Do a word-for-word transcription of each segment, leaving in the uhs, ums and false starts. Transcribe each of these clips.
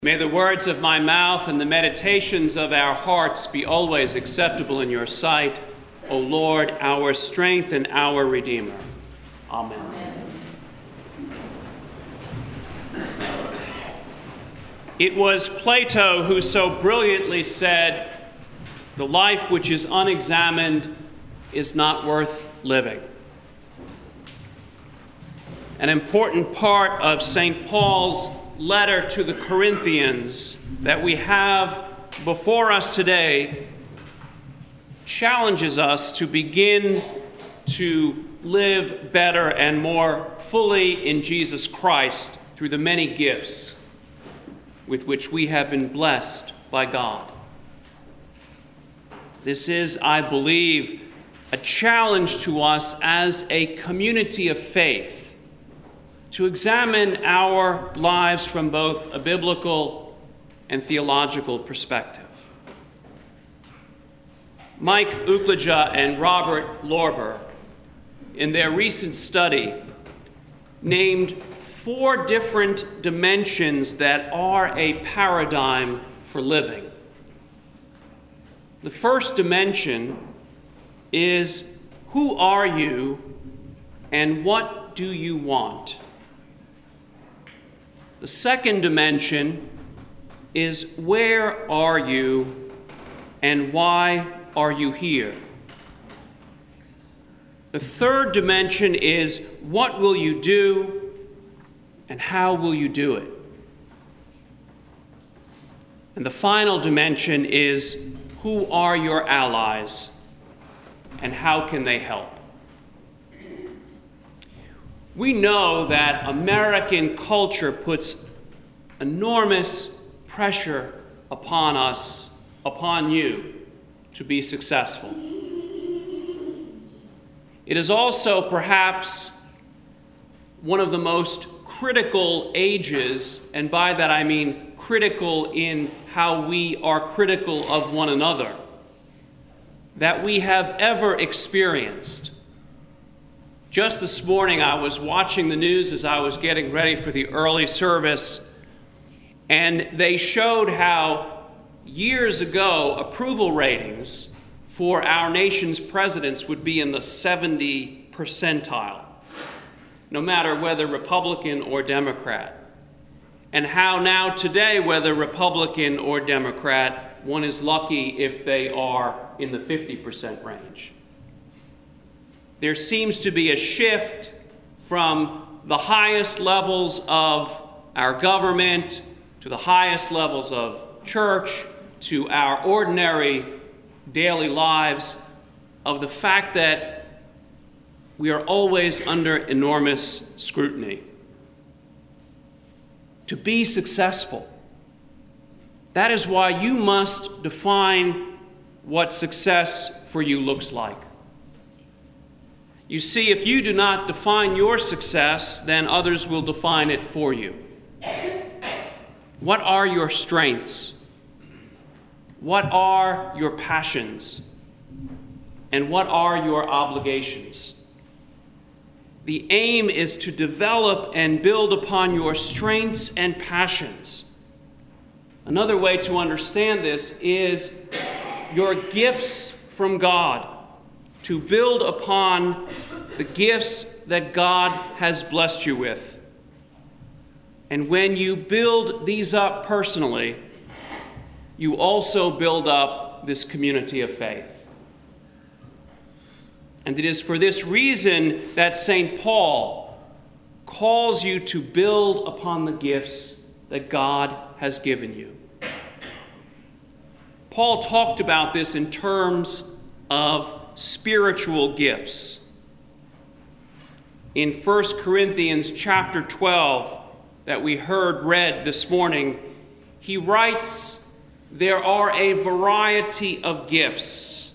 May the words of my mouth and the meditations of our hearts be always acceptable in your sight, O Lord, our strength and our Redeemer. Amen. Amen. It was Plato who so brilliantly said, "The life which is unexamined is not worth living." An important part of Saint Paul's letter to the Corinthians that we have before us today challenges us to begin to live better and more fully in Jesus Christ through the many gifts with which we have been blessed by God. This is, I believe, a challenge to us as a community of faith to examine our lives from both a biblical and theological perspective. Mike Ukleja and Robert Lorber, in their recent study, named four different dimensions that are a paradigm for living. The first dimension is, who are you and what do you want? The second dimension is, where are you and why are you here? The third dimension is, what will you do and how will you do it? And the final dimension is, who are your allies and how can they help? We know that American culture puts enormous pressure upon us, upon you, to be successful. It is also perhaps one of the most critical ages, and by that I mean critical in how we are critical of one another, that we have ever experienced. Just this morning, I was watching the news as I was getting ready for the early service, and they showed how years ago approval ratings for our nation's presidents would be in the seventy percentile, no matter whether Republican or Democrat. And how now today, whether Republican or Democrat, one is lucky if they are in the fifty percent range. There seems to be a shift from the highest levels of our government to the highest levels of church to our ordinary daily lives, of the fact that we are always under enormous scrutiny. To be successful, that is why you must define what success for you looks like. You see, if you do not define your success, then others will define it for you. What are your strengths? What are your passions? And what are your obligations? The aim is to develop and build upon your strengths and passions. Another way to understand this is your gifts from God, to build upon the gifts that God has blessed you with. And when you build these up personally, you also build up this community of faith. And it is for this reason that Saint Paul calls you to build upon the gifts that God has given you. Paul talked about this in terms of spiritual gifts. In First Corinthians chapter twelve, that we heard read this morning, he writes, there are a variety of gifts.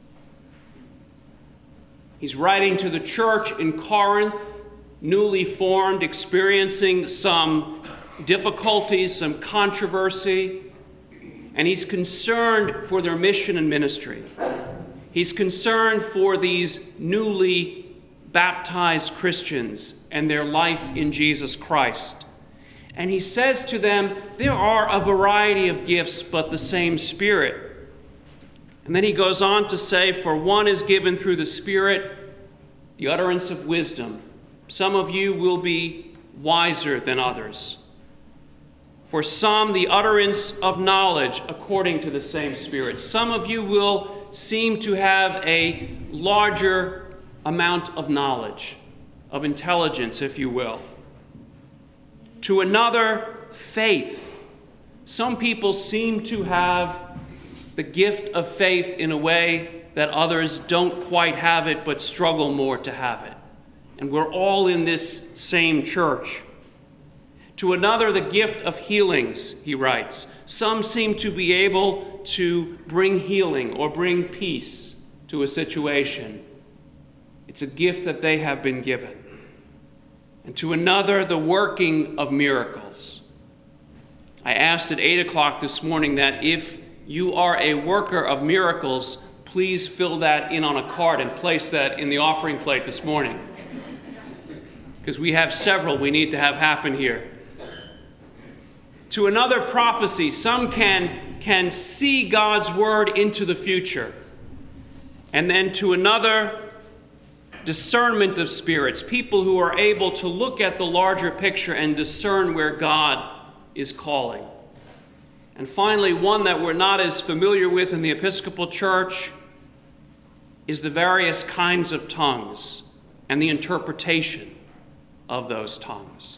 He's writing to the church in Corinth, newly formed, experiencing some difficulties, some controversy, and he's concerned for their mission and ministry. He's concerned for these newly baptized Christians and their life in Jesus Christ. And he says to them, there are a variety of gifts, but the same Spirit. And then he goes on to say, for one is given through the Spirit the utterance of wisdom. Some of you will be wiser than others. For some, the utterance of knowledge according to the same Spirit. Some of you will seem to have a larger amount of knowledge, of intelligence, if you will. To another, faith. Some people seem to have the gift of faith in a way that others don't quite have it but struggle more to have it. And we're all in this same church. To another, the gift of healings, he writes. Some seem to be able to bring healing or bring peace to a situation. It's a gift that they have been given. And to another, the working of miracles. I asked at eight o'clock this morning that if you are a worker of miracles, please fill that in on a card and place that in the offering plate this morning. Because we have several we need to have happen here. To another, prophecy. Some can, can see God's word into the future. And then to another, discernment of spirits. People who are able to look at the larger picture and discern where God is calling. And finally, one that we're not as familiar with in the Episcopal Church is the various kinds of tongues and the interpretation of those tongues.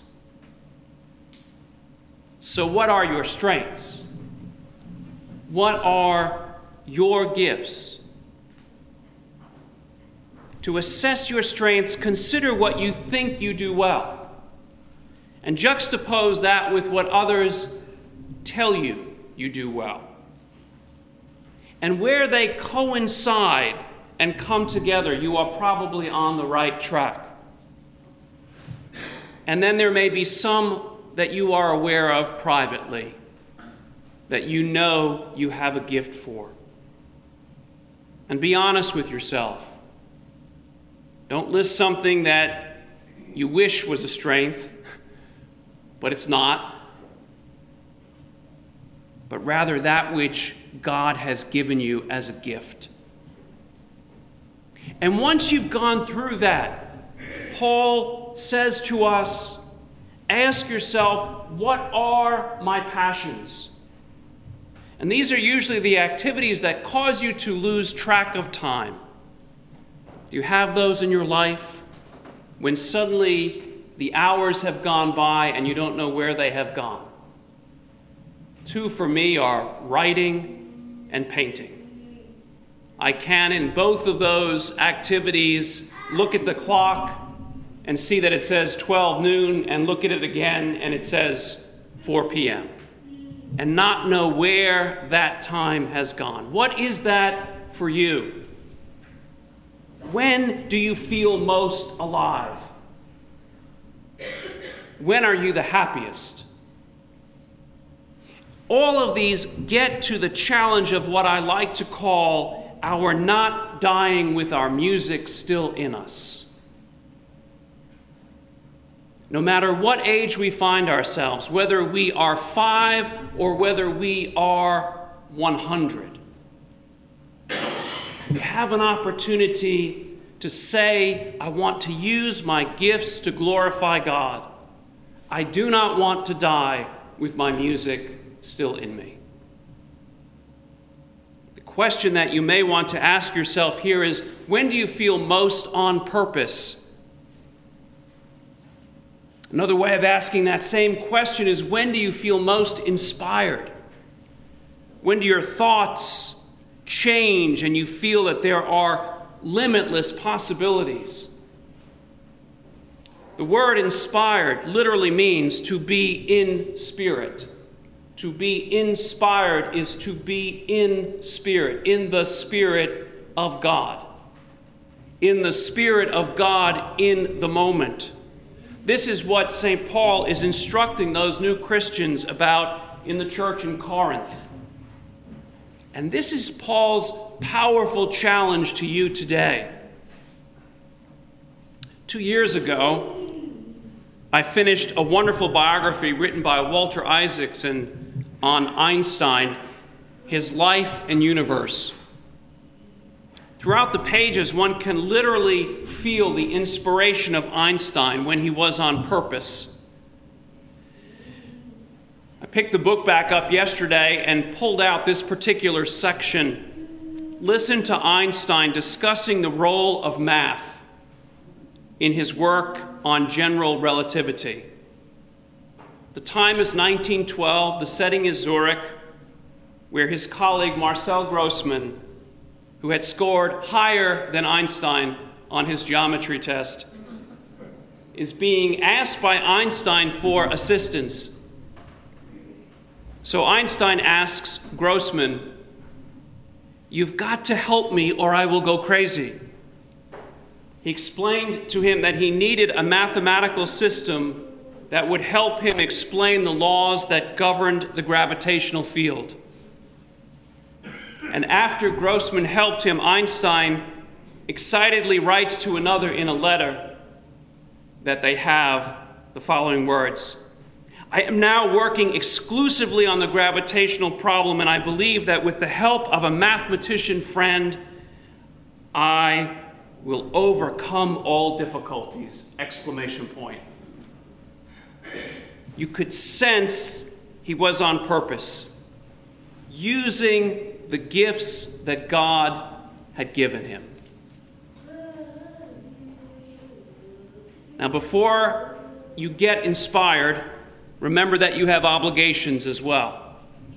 So what are your strengths? What are your gifts? To assess your strengths, consider what you think you do well, and juxtapose that with what others tell you you do well. And where they coincide and come together, you are probably on the right track. And then there may be some that you are aware of privately, that you know you have a gift for. And be honest with yourself. Don't list something that you wish was a strength, but it's not. But rather that which God has given you as a gift. And once you've gone through that, Paul says to us, ask yourself, what are my passions? And these are usually the activities that cause you to lose track of time. Do you have those in your life when suddenly the hours have gone by and you don't know where they have gone? Two for me are writing and painting. I can, in both of those activities, look at the clock and see that it says twelve noon, and look at it again and it says four p.m. and not know where that time has gone. What is that for you? When do you feel most alive? When are you the happiest? All of these get to the challenge of what I like to call our not dying with our music still in us. No matter what age we find ourselves, whether we are five or whether we are one hundred, we have an opportunity to say, I want to use my gifts to glorify God. I do not want to die with my music still in me. The question that you may want to ask yourself here is, when do you feel most on purpose? Another way of asking that same question is, when do you feel most inspired? When do your thoughts change and you feel that there are limitless possibilities? The word inspired literally means to be in spirit. To be inspired is to be in spirit, in the Spirit of God. In the Spirit of God in the moment. This is what Saint Paul is instructing those new Christians about in the church in Corinth. And this is Paul's powerful challenge to you today. Two years ago, I finished a wonderful biography written by Walter Isaacson on Einstein, his life and universe. Throughout the pages, one can literally feel the inspiration of Einstein when he was on purpose. I picked the book back up yesterday and pulled out this particular section. Listen to Einstein discussing the role of math in his work on general relativity. The time is nineteen twelve, the setting is Zurich, where his colleague Marcel Grossmann, who had scored higher than Einstein on his geometry test, is being asked by Einstein for assistance. So Einstein asks Grossmann, "You've got to help me or I will go crazy." He explained to him that he needed a mathematical system that would help him explain the laws that governed the gravitational field. And after Grossmann helped him, Einstein excitedly writes to another in a letter that they have the following words: "I am now working exclusively on the gravitational problem, and I believe that with the help of a mathematician friend, I will overcome all difficulties!" Exclamation point. You could sense he was on purpose, using the gifts that God had given him. Now, before you get inspired, remember that you have obligations as well.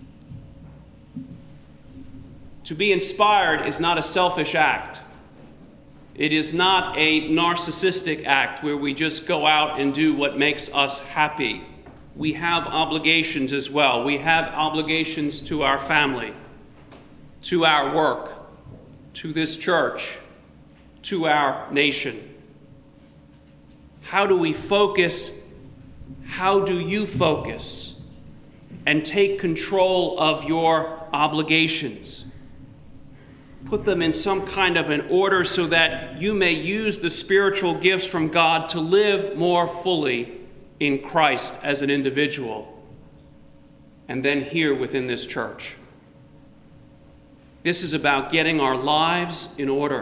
To be inspired is not a selfish act. It is not a narcissistic act where we just go out and do what makes us happy. We have obligations as well. We have obligations to our family, to our work, to this church, to our nation. How do we focus? How do you focus and take control of your obligations? Put them in some kind of an order so that you may use the spiritual gifts from God to live more fully in Christ as an individual, and then here within this church. This is about getting our lives in order.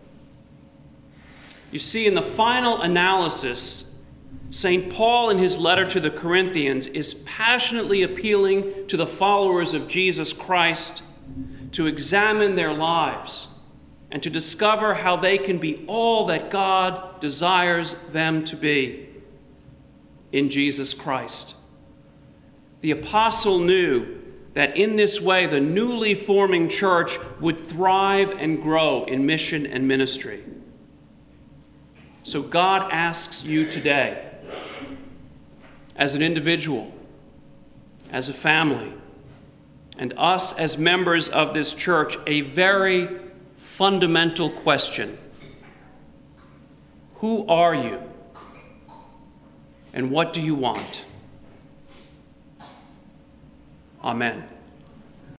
You see, in the final analysis, Saint Paul in his letter to the Corinthians is passionately appealing to the followers of Jesus Christ to examine their lives and to discover how they can be all that God desires them to be in Jesus Christ. The apostle knew that in this way the newly forming church would thrive and grow in mission and ministry. So God asks you today, as an individual, as a family, and us as members of this church, a very fundamental question. Who are you? And what do you want? Amen.